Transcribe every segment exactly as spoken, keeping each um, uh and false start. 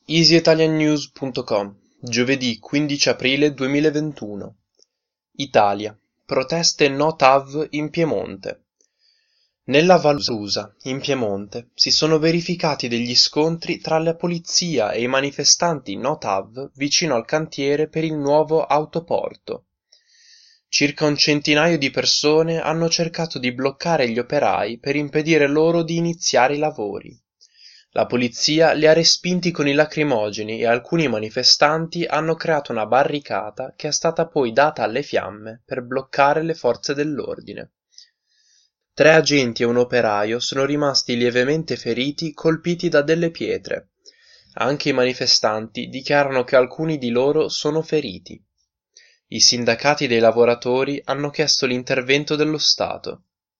easyitaliannews punto com, giovedì quindici aprile duemilaventuno. Italia. Proteste no T A V in Piemonte. Nella Val Susa, in Piemonte, si sono verificati degli scontri tra la polizia e i manifestanti no T A V vicino al cantiere per il nuovo autoporto. Circa un centinaio di persone hanno cercato di bloccare gli operai per impedire loro di iniziare i lavori. La polizia li ha respinti con i lacrimogeni e alcuni manifestanti hanno creato una barricata che è stata poi data alle fiamme per bloccare le forze dell'ordine. Tre agenti e un operaio sono rimasti lievemente feriti colpiti da delle pietre. Anche i manifestanti dichiarano che alcuni di loro sono feriti. I sindacati dei lavoratori hanno chiesto l'intervento dello Stato.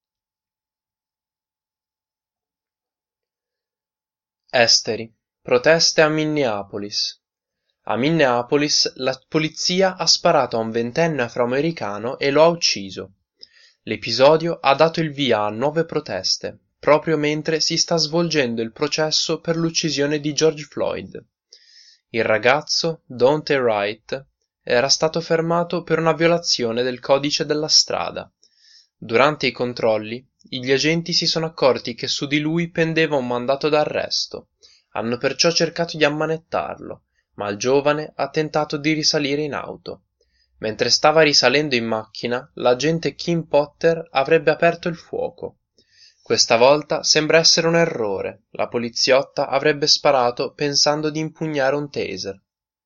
Esteri. Proteste a Minneapolis. A Minneapolis la polizia ha sparato a un ventenne afroamericano e lo ha ucciso. L'episodio ha dato il via a nuove proteste, proprio mentre si sta svolgendo il processo per l'uccisione di George Floyd. Il ragazzo, Daunte Wright, era stato fermato per una violazione del codice della strada. Durante i controlli, gli agenti si sono accorti che su di lui pendeva un mandato d'arresto. Hanno perciò cercato di ammanettarlo, ma il giovane ha tentato di risalire in auto. Mentre stava risalendo in macchina, l'agente Kim Potter avrebbe aperto il fuoco. Questa volta sembra essere un errore. La poliziotta avrebbe sparato pensando di impugnare un taser.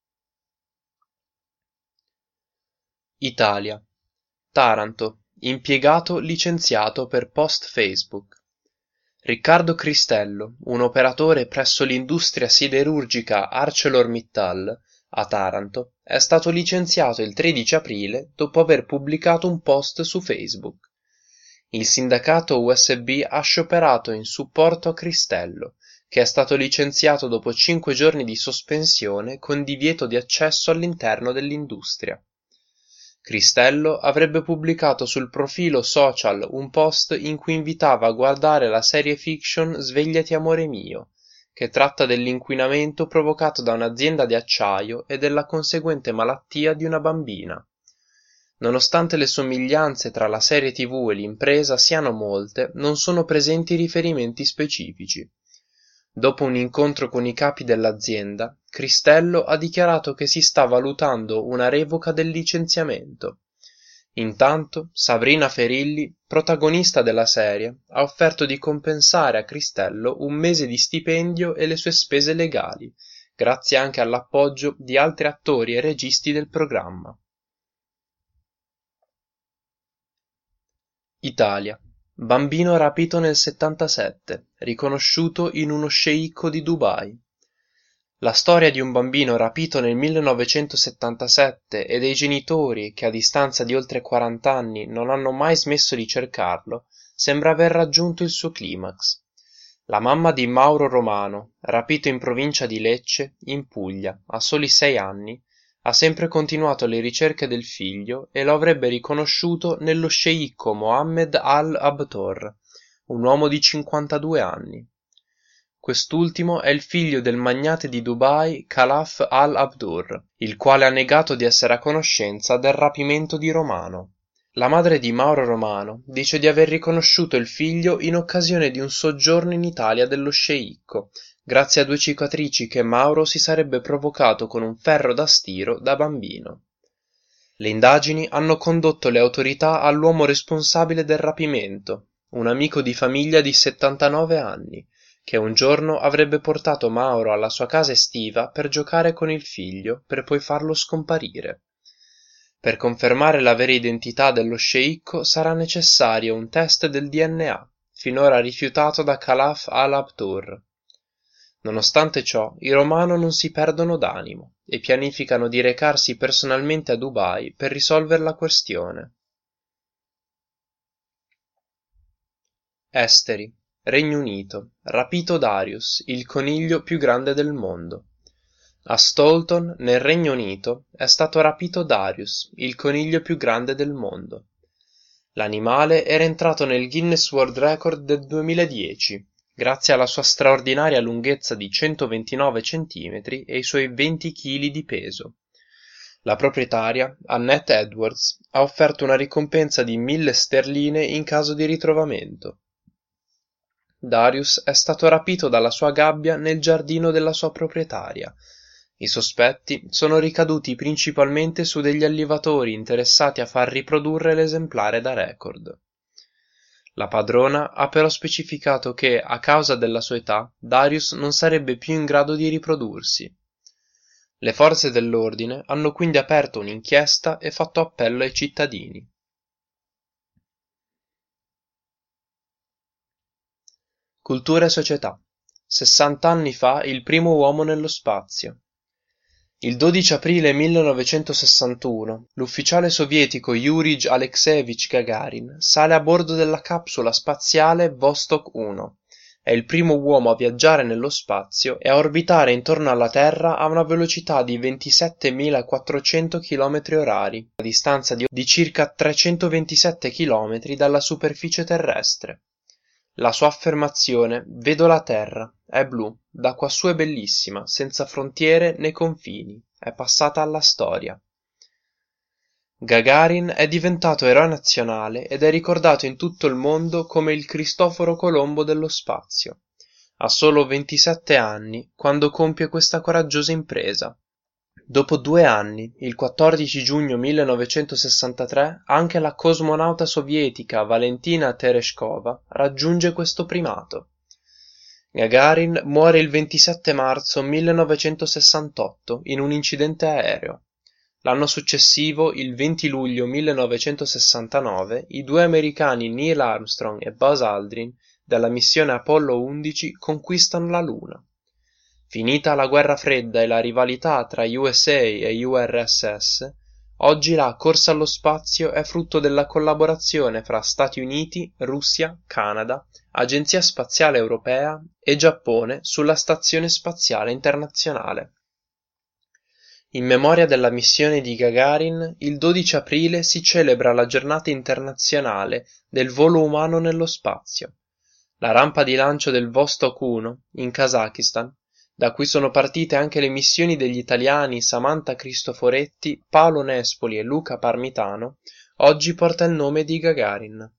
Italia. Taranto. Impiegato licenziato per post Facebook. Riccardo Cristello, un operatore presso l'industria siderurgica ArcelorMittal a Taranto, è stato licenziato il tredici aprile dopo aver pubblicato un post su Facebook. Il sindacato U S B ha scioperato in supporto a Cristello, che è stato licenziato dopo cinque giorni di sospensione con divieto di accesso all'interno dell'industria. Cristello avrebbe pubblicato sul profilo social un post in cui invitava a guardare la serie fiction Svegliati amore mio, che tratta dell'inquinamento provocato da un'azienda di acciaio e della conseguente malattia di una bambina. Nonostante le somiglianze tra la serie tivù e l'impresa siano molte, non sono presenti riferimenti specifici. Dopo un incontro con i capi dell'azienda, Cristello ha dichiarato che si sta valutando una revoca del licenziamento. Intanto, Sabrina Ferilli, protagonista della serie, ha offerto di compensare a Cristello un mese di stipendio e le sue spese legali, grazie anche all'appoggio di altri attori e registi del programma. Italia. Bambino rapito nel settantasette, riconosciuto in uno sceicco di Dubai. La storia di un bambino rapito nel millenovecentosettantasette e dei genitori che a distanza di oltre quaranta anni non hanno mai smesso di cercarlo sembra aver raggiunto il suo climax. La mamma di Mauro Romano, rapito in provincia di Lecce, in Puglia, a soli sei anni, ha sempre continuato le ricerche del figlio e lo avrebbe riconosciuto nello sceicco Mohammed Al-Abtor, un uomo di cinquantadue anni. Quest'ultimo è il figlio del magnate di Dubai Khalaf Al-Abdur, il quale ha negato di essere a conoscenza del rapimento di Romano. La madre di Mauro Romano dice di aver riconosciuto il figlio in occasione di un soggiorno in Italia dello sceicco, grazie a due cicatrici che Mauro si sarebbe provocato con un ferro da stiro da bambino. Le indagini hanno condotto le autorità all'uomo responsabile del rapimento, un amico di famiglia di settantanove anni, che un giorno avrebbe portato Mauro alla sua casa estiva per giocare con il figlio per poi farlo scomparire. Per confermare la vera identità dello sceicco sarà necessario un test del D N A, finora rifiutato da Khalaf Al-Abdur. Nonostante ciò, i Romano non si perdono d'animo e pianificano di recarsi personalmente a Dubai per risolvere la questione. Esteri. Regno Unito. Rapito Darius, il coniglio più grande del mondo. A Stoughton, nel Regno Unito, è stato rapito Darius, il coniglio più grande del mondo. L'animale era entrato nel Guinness World Record del duemiladieci, grazie alla sua straordinaria lunghezza di centoventinove centimetri e i suoi venti chili di peso. La proprietaria, Annette Edwards, ha offerto una ricompensa di mille sterline in caso di ritrovamento. Darius è stato rapito dalla sua gabbia nel giardino della sua proprietaria. I sospetti sono ricaduti principalmente su degli allevatori interessati a far riprodurre l'esemplare da record. La padrona ha però specificato che, a causa della sua età, Darius non sarebbe più in grado di riprodursi. Le forze dell'ordine hanno quindi aperto un'inchiesta e fatto appello ai cittadini. Cultura e società. sessanta anni fa il primo uomo nello spazio. Il dodici aprile millenovecentosessantuno l'ufficiale sovietico Yurij Alekseyevich Gagarin sale a bordo della capsula spaziale Vostok uno. È il primo uomo a viaggiare nello spazio e a orbitare intorno alla Terra a una velocità di ventisettemilaquattrocento chilometri orari, a distanza di, di circa trecentoventisette chilometri dalla superficie terrestre. La sua affermazione «Vedo la Terra, è blu, da quassù è bellissima, senza frontiere né confini», è passata alla storia. Gagarin è diventato eroe nazionale ed è ricordato in tutto il mondo come il Cristoforo Colombo dello spazio. Ha solo ventisette anni quando compie questa coraggiosa impresa. Dopo due anni, il quattordici giugno millenovecentosessantatré, anche la cosmonauta sovietica Valentina Tereshkova raggiunge questo primato. Gagarin muore il ventisette marzo millenovecentosessantotto in un incidente aereo. L'anno successivo, il venti luglio millenovecentosessantanove, i due americani Neil Armstrong e Buzz Aldrin della missione Apollo undici conquistano la Luna. Finita la guerra fredda e la rivalità tra U S A e U R S S, oggi la corsa allo spazio è frutto della collaborazione fra Stati Uniti, Russia, Canada, Agenzia Spaziale Europea e Giappone sulla Stazione Spaziale Internazionale. In memoria della missione di Gagarin, il dodici aprile si celebra la Giornata internazionale del volo umano nello spazio. La rampa di lancio del Vostok uno, in Kazakistan, da cui sono partite anche le missioni degli italiani Samantha Cristoforetti, Paolo Nespoli e Luca Parmitano, oggi porta il nome di Gagarin.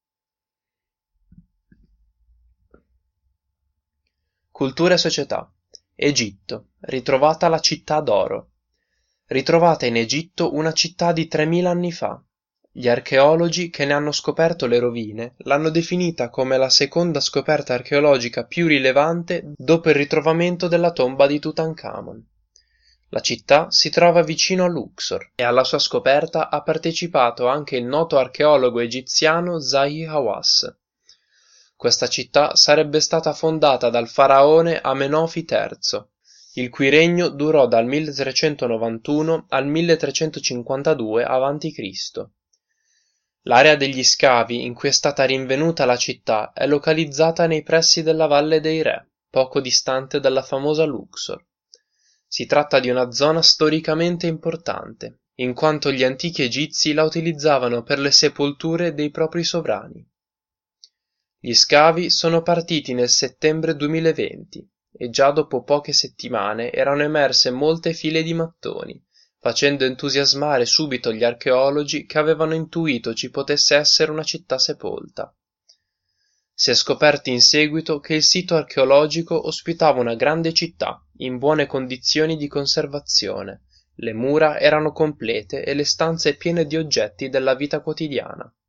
Cultura e società. Egitto, ritrovata la città d'oro. Ritrovata in Egitto una città di tremila anni fa. Gli archeologi che ne hanno scoperto le rovine l'hanno definita come la seconda scoperta archeologica più rilevante dopo il ritrovamento della tomba di Tutankhamon. La città si trova vicino a Luxor e alla sua scoperta ha partecipato anche il noto archeologo egiziano Zahi Hawass. Questa città sarebbe stata fondata dal faraone Amenofi terzo, il cui regno durò dal milletrecentonovantuno al milletrecentocinquantadue avanti Cristo L'area degli scavi in cui è stata rinvenuta la città è localizzata nei pressi della Valle dei Re, poco distante dalla famosa Luxor. Si tratta di una zona storicamente importante, in quanto gli antichi egizi la utilizzavano per le sepolture dei propri sovrani. Gli scavi sono partiti nel settembre duemilaventi e già dopo poche settimane erano emerse molte file di mattoni, facendo entusiasmare subito gli archeologi che avevano intuito ci potesse essere una città sepolta. Si è scoperto in seguito che il sito archeologico ospitava una grande città in buone condizioni di conservazione. Le mura erano complete e le stanze piene di oggetti della vita quotidiana.